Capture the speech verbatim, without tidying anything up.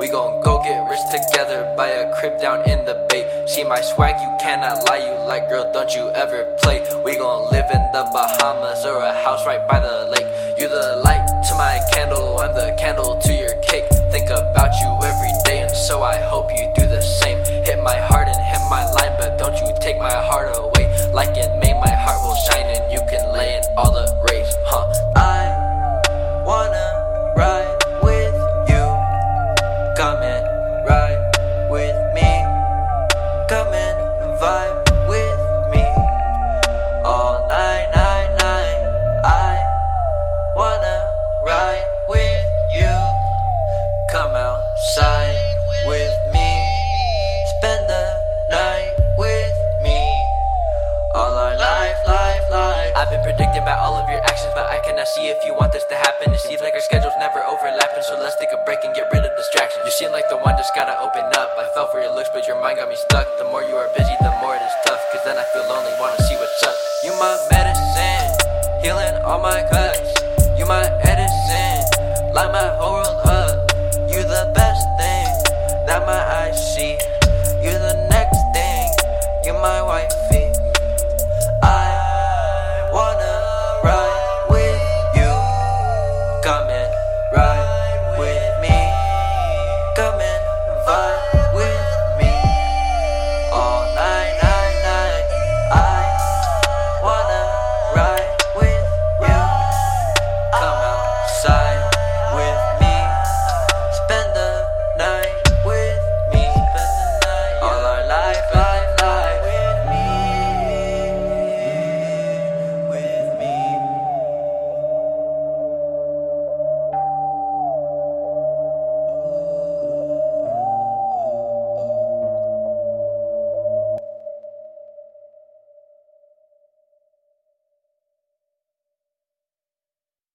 We gon' go get rich together, buy a crib down in the Bay. See my swag, you cannot lie, you like, girl, don't you ever play. We gon' live in the Bahamas or a house right by the lake. You the light to my candle, I'm the candle to your cake. Think about you every day, and so I hope you do the same. Hit my heart and hit my line, but don't you take my heart away. Like in May, my heart will shine and you can lay in all the rays, huh? I wanna ride with you. Come and ride with me. Come and vibe with me. All night, night, night. I wanna ride with you. Come outside with me. Spend the night with me. All our life, life, life. I've been predicted by all of your actions, but I cannot see if you want this to happen. It seems like our schedules never overlapping, so let's take a break and get rid of distractions. You seem like the one just gotta open up. I fell for your looks, but your mind got me stuck. The more you are busy, the